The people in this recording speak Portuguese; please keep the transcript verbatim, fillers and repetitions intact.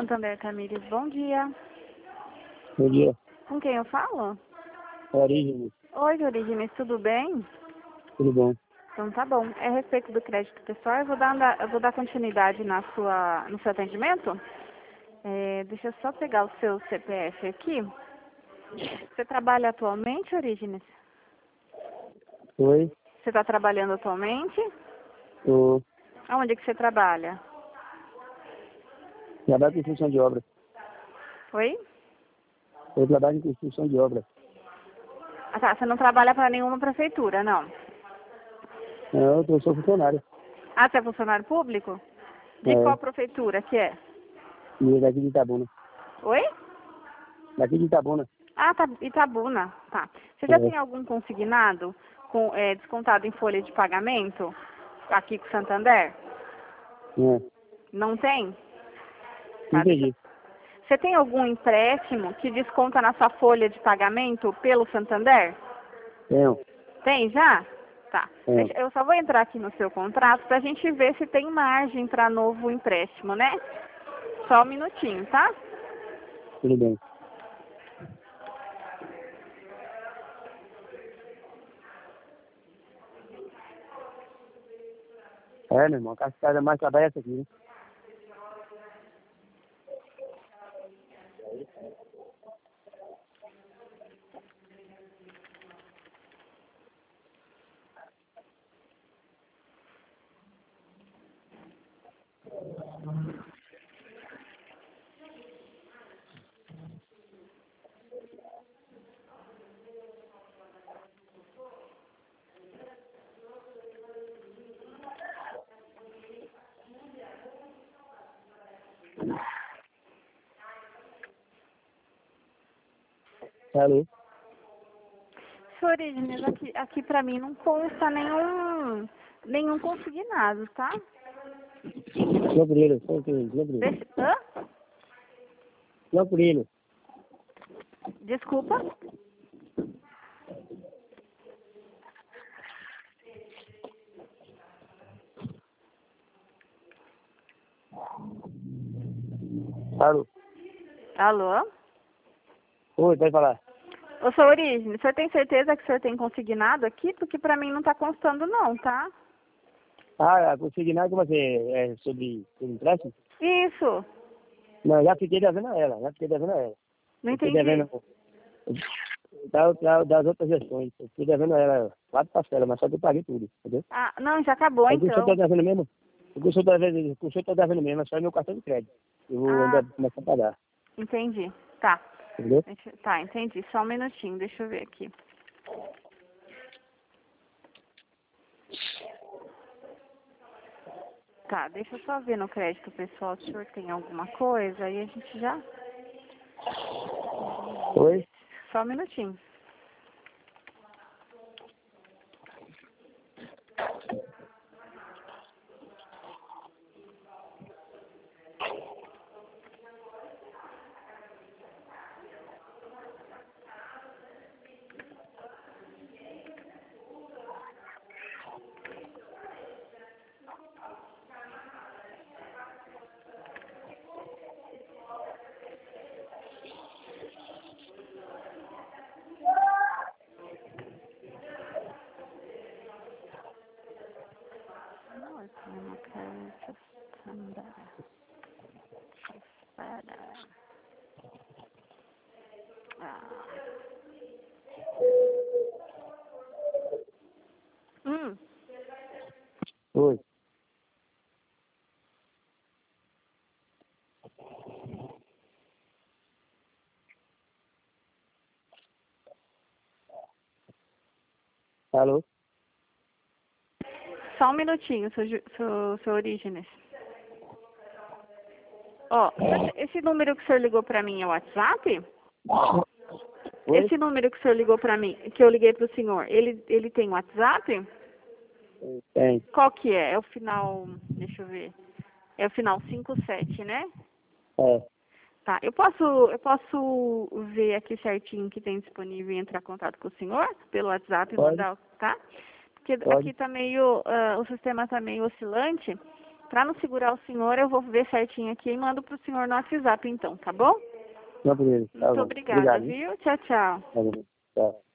Santander, Tamires, bom dia. Bom dia. Com quem eu falo? Origem. Oi, Origem, tudo bem? Tudo bom? Então tá bom. É a respeito do crédito pessoal, eu vou dar, eu vou dar continuidade na sua, no seu atendimento. É, deixa eu só pegar o seu C P F aqui. Você trabalha atualmente, Orígenes? Oi? Você está trabalhando atualmente? Tô. Aonde que você trabalha? Trabalho com construção de obra. Oi? Eu trabalho em construção de obra. Ah, tá. Você não trabalha para nenhuma prefeitura, não? Não, eu sou funcionário. Ah, você é funcionário público? De É. qual prefeitura que é? E daqui de Itabuna. Oi? Daqui de Itabuna. Ah, tá, Itabuna. Tá. Você já É. tem algum consignado com, é, descontado em folha de pagamento aqui com o Santander? É. Não tem? Tá, deixa... Entendi. Você tem algum empréstimo que desconta na sua folha de pagamento pelo Santander? Tenho. Tem já? Tá. Tenho. Deixa- Eu só vou entrar aqui no seu contrato para a gente ver se tem margem para novo empréstimo, né? Só um minutinho, tá? Tudo bem. É, meu irmão. A casa mais trabalha essa aqui, né? Alô? Senhor Origem, aqui, aqui para mim não consta nenhum, nenhum consignado, tá? Lampureiro. Sou Lampureiro. Lampureiro. Deixa... Hã? Lampureiro. Desculpa? Alô? Alô? Oi, pode falar. Ô, Senhor Origem, o senhor tem certeza que o senhor tem consignado aqui? Porque para mim não tá constando não, tá? Ah, a consignado como assim? É sobre, sobre empréstimo? Isso. Não, já fiquei devendo a ela. Já fiquei devendo a ela. Não Eu fiquei entendi. devendo da, da, das outras gestões. Eu fiquei devendo a ela quatro parcelas, mas só que eu paguei tudo, entendeu? Ah, não, já acabou Aí o que o senhor está então. devendo mesmo? O que o senhor está devendo, o que o senhor tá devendo mesmo é só meu cartão de crédito. Eu vou Ah, ainda começar a pagar, entendi. Tá. entendeu? Deixa- Tá, entendi. Só um minutinho, deixa eu ver aqui. Tá, deixa eu só ver no crédito pessoal se o senhor tem alguma coisa, aí a gente já... Oi? Só um minutinho. Nossa, não quero andar. Espera. Ah. Hum, Oi. Alô? só um minutinho, seu, Ju- seu, seu Orígenes. Ó, esse, esse número que o senhor ligou pra mim é o WhatsApp? Oi? Esse número que o senhor ligou pra mim, que eu liguei pro senhor, ele, ele tem WhatsApp? Tem. Qual que é? É o final, deixa eu ver. É o final cinco sete, né? É. Tá, eu posso, eu posso ver aqui certinho que tem disponível e entrar em contato com o senhor pelo WhatsApp e Pode? mandar, tá? Porque Pode? aqui tá meio, ah, o sistema tá meio oscilante Para não segurar o senhor, eu vou ver certinho aqui e mando para o senhor no WhatsApp, então, tá bom? Não, beleza. Tá Muito bom. obrigada, Obrigado. viu? Tchau, tchau. Tá bom. Tchau.